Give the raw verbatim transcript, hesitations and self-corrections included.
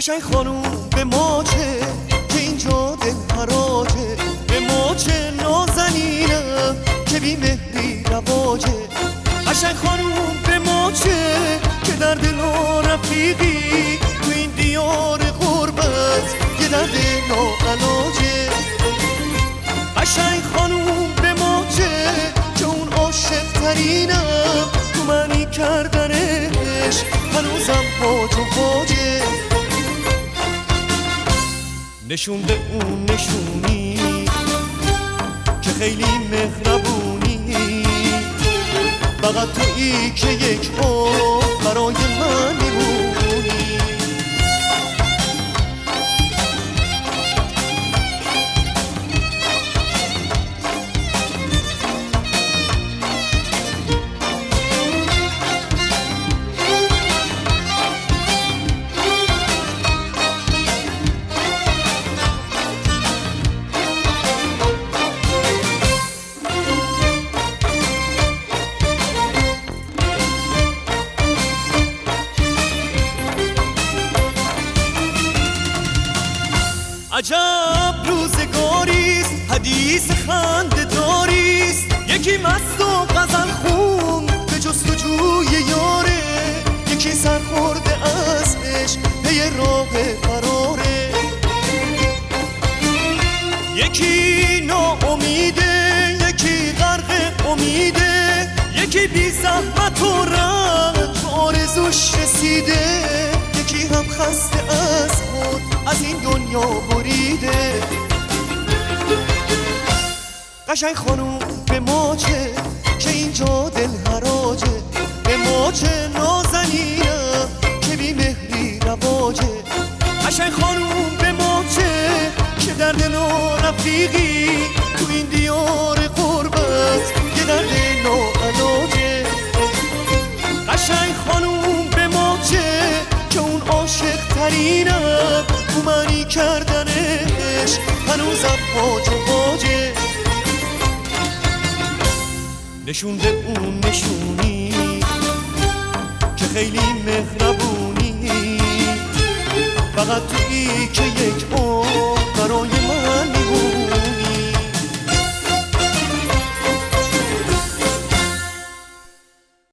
قشنگ خانوم به ما چه که اینجا دل حراجه، به ما چه نازنینم که بی مهری رواجه. قشنگ خانوم به ما چه که در دل رفیقی تو این دیار غربت یه درد ناعلاجه. قشنگ خانوم به ما چه که اون عاشق ترینم تو منی کردنش هنوزم باج و باجه. نشون به اون نشونی که خیلی مهربونی، فقط تویی که یک بار برای من میمونی. عجب روزگاریست، حدیث خنده داریست، یکی مست و غزل خون به جستجوی یاره، یکی سرخورده از عشق پی راه فراره، یکی ناامیده، یکی غرق امیده، یکی بی زحمت و رنج آرزوش رسیده، یکی هم خسته از خود از این دنیا بریده. قشنگ خانوم به ما چه که اینجا دل حراجه، به ما چه نازنینم که بی مهری رواجه. قشنگ خانوم به ما چه که در دل رفیقی تو این دیار غربت یه درد ناعلاجه. قشنگ خانوم به ما چه که اون عاشق ترینم تو منی کردنش هنوزم باج و باجه. نشون به اون نشونی که خیلی مهربونی، فقط تویی که یک بار برای